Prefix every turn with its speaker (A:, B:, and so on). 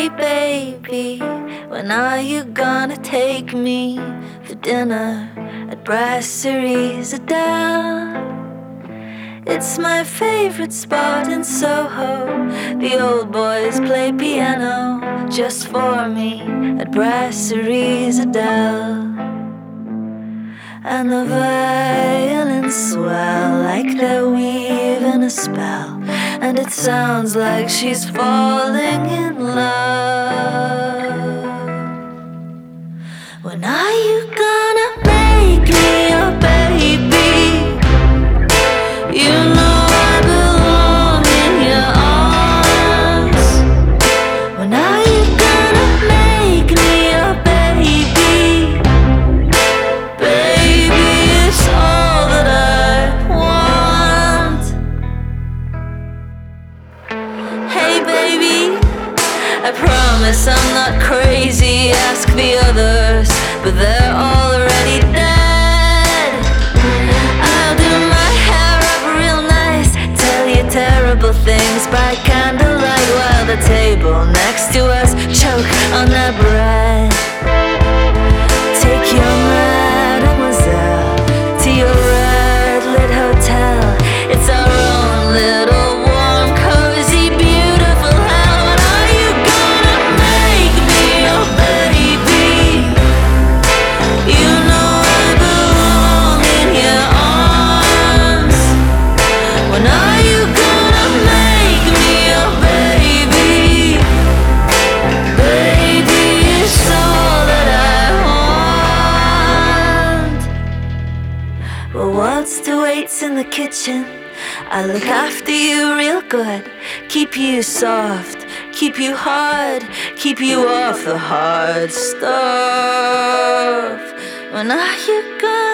A: Hey baby, when are you gonna take me for dinner at Brasseries Adele? It's my favorite spot in Soho. The old boys play piano just for me at Brasseries Adele. And the violins swell like they're weaving a spell, and it sounds like she's falling in love. When are you gonna make me your baby? You know I belong in your arms. When are you gonna make me your baby? Baby, it's all that I want. Hey baby, I promise I'm not crazy. Ask the others, but they're already dead. I'll do my hair up real nice, tell you terrible things by candlelight, while the table next to us choke on that bread. Take your mademoiselle to your red lit hotel. It's our own little warm, cozy, beautiful hell. When are you gonna make me your baby? You know I belong in your arms. When are you gonna make me your baby? Baby, it's all that I want. Well, what's the waits in the kitchen? I look after you real good, keep you soft, keep you hard, keep you off the hard stuff. When are you gonna